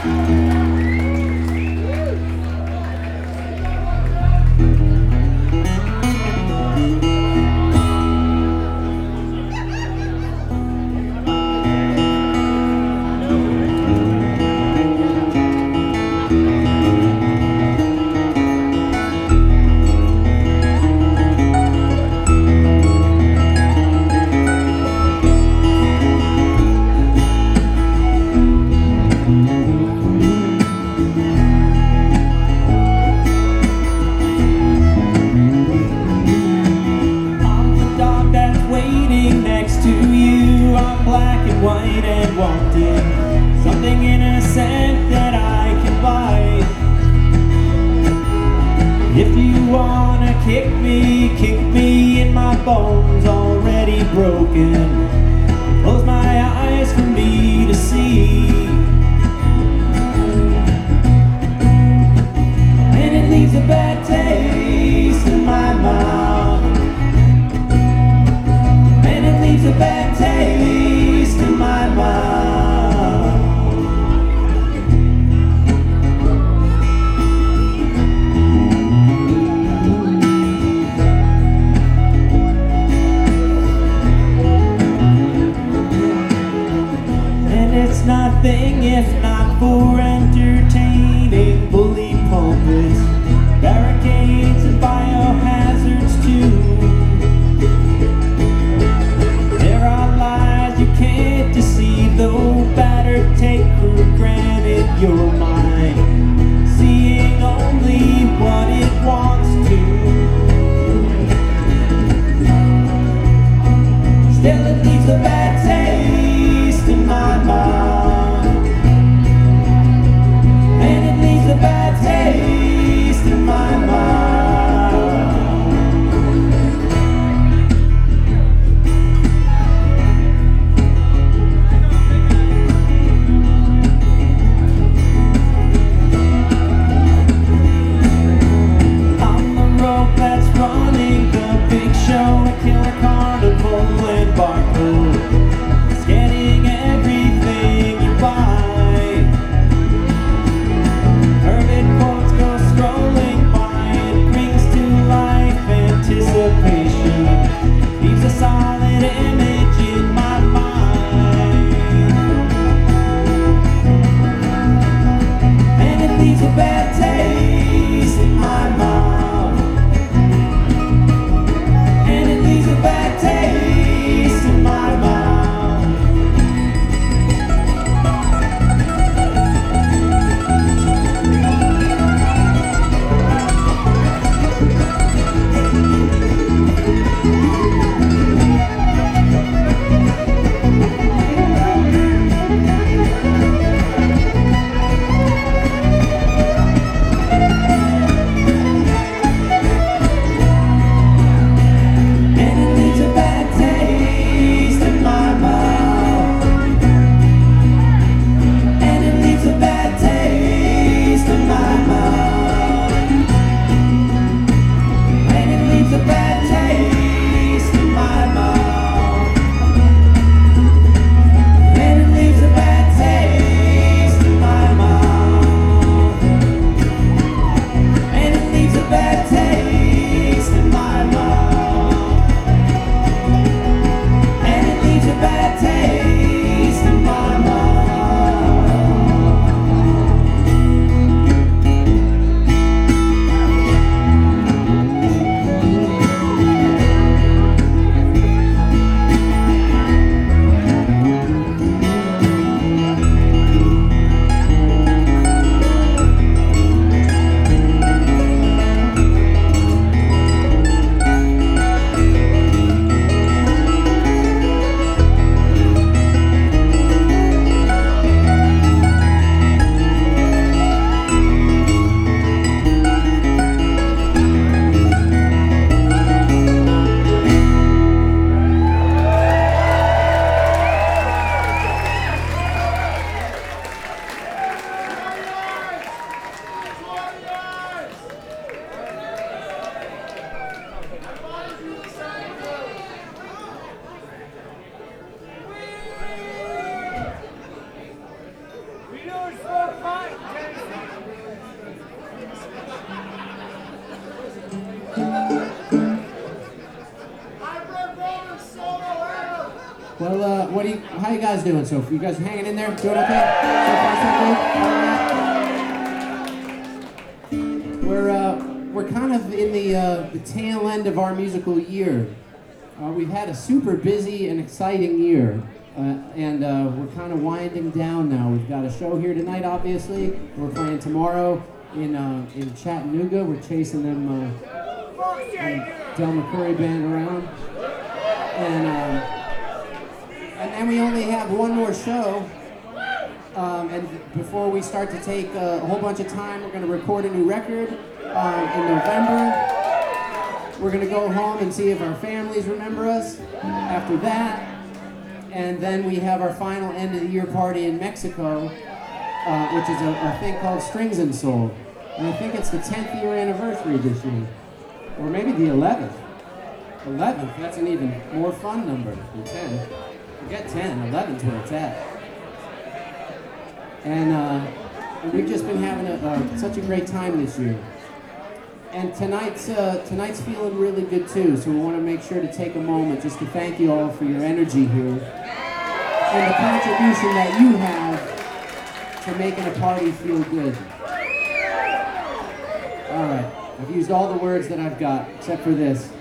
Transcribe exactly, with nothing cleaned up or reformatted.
Black and white and wanting something innocent that I can buy. If you wanna kick me, kick me in my bones already broken. Close my eyes for me to see, and it leaves a bad taste in my mouth, and it leaves a bad taste in my mouth. And it's nothing if not for entertaining bully pulpits, barricades and biohazards too. Though better take for granted you're mine, seeing only what it wants to. Still it leaves a bad taste in my mouth, and it leaves a bad taste Well, uh, what do you, how you guys doing? So, you guys hanging in there? Doing okay? So far, so good? We're, uh, we're kind of in the, uh, the tail end of our musical year. Uh, we've had a super busy and exciting year, uh, and uh, we're kind of winding down now. We've got a show here tonight, obviously. We're playing tomorrow in, uh, in Chattanooga. We're chasing them, uh, Del McCurry band around. And, um, And then we only have one more show, um, and before we start to take uh, a whole bunch of time, we're going to record a new record uh, in November. We're going to go home and see if our families remember us after that, and then we have our final end of the year party in Mexico, uh, which is a, a thing called Strings and Soul, and I think it's the tenth year anniversary this year, or maybe the eleventh. eleventh, that's an even more fun number than ten. Forget ten, eleven's where it's at. And, uh, and we've just been having a, uh, such a great time this year. And tonight's, uh, tonight's feeling really good too, so we want to make sure to take a moment just to thank you all for your energy here and the contribution that you have to making a party feel good. All right, I've used all the words that I've got, except for this.